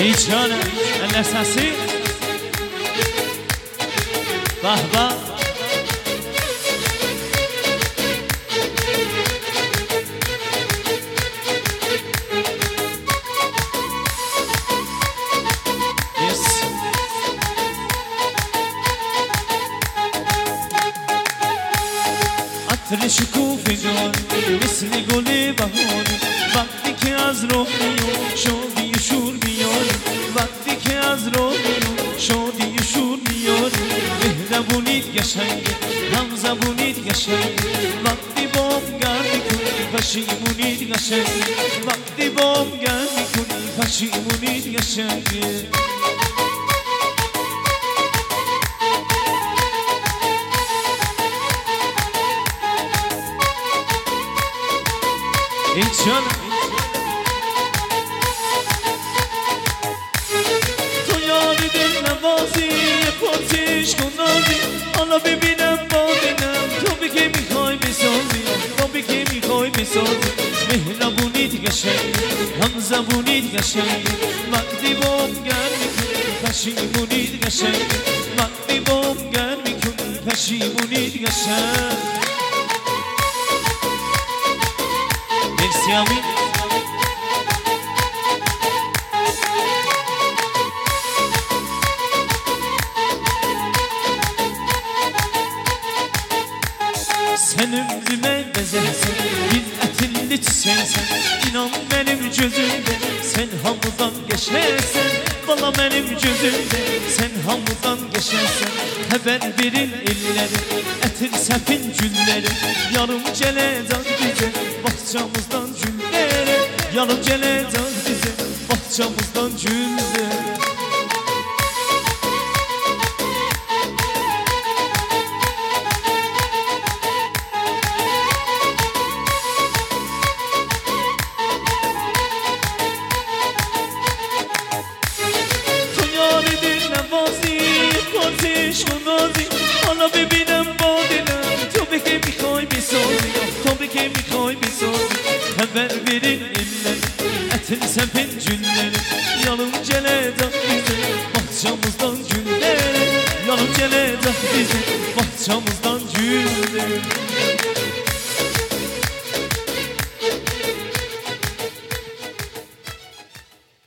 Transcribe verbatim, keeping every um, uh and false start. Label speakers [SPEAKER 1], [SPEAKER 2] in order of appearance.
[SPEAKER 1] ای جانم الاساسی به به عطر شکوفگان مثل گل بهاری وقتی که از راه میاد شادی و شور میاری وقتی که از راه میاد شادی و شور میاری مهربونیت قشنگه هم زبونیت قشنگه وقتی بام گرم میکنی پشیمونیت قشنگه وقتی بام گرم میکنی پشیمونیت قشنگه ای جان تو یاری دل نوازی پرسش کن نازی حالا ببینم ببینم تو به که میخوای بسازی تو به که میخوای بسازی مهربونیت قشنگه هم زبونیت قشنگه وقتی بام گرم میکنی پشیمونیت قشنگه وقتی بام گرم میکنی پشیمونیت قشنگه مرسی امین Sen ömrüme bezersen Bid'atinli çiçeksen İnan benim gözümde Sen hamıdan geçersen Valla benim gözümde Sen hamıdan geçersen Haber verin elleri Etin sepin gülleri Yarım gelecek bize Bahçamızdan gülleri Yarım gelecek bize Bahçamızdan gülleri حالا ببینم با دلم تو به که میخوای بسازی تو به که میخوای بسازی haber verin eller etin sepin gülleri yanım gelecek bize bahçamızdan gülleri yanım gelecek bize bahçamızdan gülleri